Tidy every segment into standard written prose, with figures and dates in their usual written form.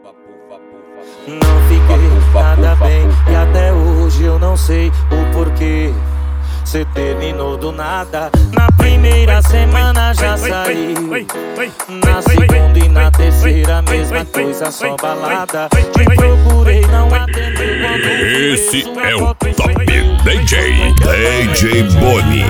Não fiquei nada bem e até hoje eu não sei o porquê. Cê terminou do nada. Na primeira semana já saí, na segunda e na terceira mesma coisa, só balada. Te procurei, não atendeu quando esse é o Top DJ, DJ Boni.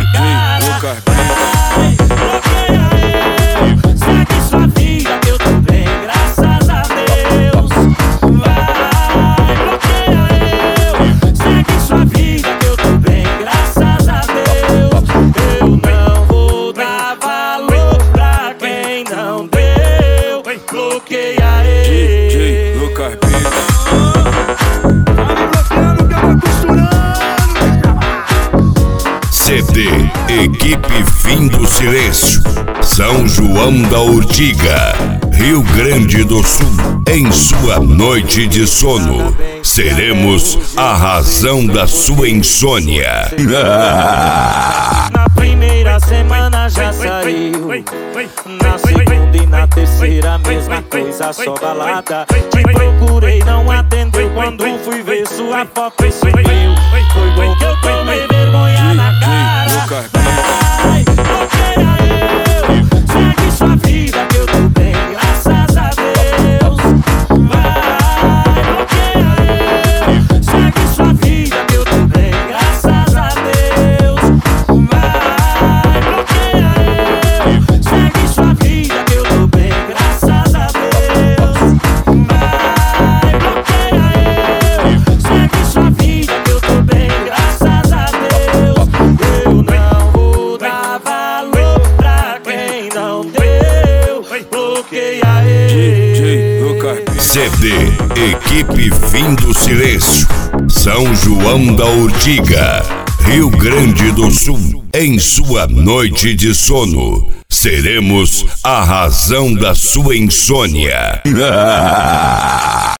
Segue sua vida, eu tô bem, graças a Deus. Vai, bloqueia eu. Segue sua vida, eu tô bem, graças a Deus. Eu não vou dar valor pra quem não deu. Bloqueia ele. DJ Lucas CD Equipe Fim do Silêncio, São João da Urtiga, Rio Grande do Sul. Em sua noite de sono, seremos a razão da sua insônia. Na primeira semana já saiu, na segunda e na terceira mesma coisa, só balada. Te procurei, não atendeu quando fui ver sua foto e sumiu. Foi bom que eu tomei vergonha na cara. Vai, bloqueia eu. Segue sua vida que eu tô bem, graças a Deus. Vai, bloqueia eu. Segue sua vida que eu tô bem, graças a Deus. Vai, bloqueia eu. Segue sua vida que eu tô bem, graças a Deus. Vai, bloqueia eu. Segue sua vida que eu tô bem, graças a Deus. Eu não vou dar valor pra quem não deu. Bloqueia DJ Lucas CD Equipe Fim do Silêncio, São João da Urtiga, Rio Grande do Sul. Em sua noite de sono, seremos a razão da sua insônia.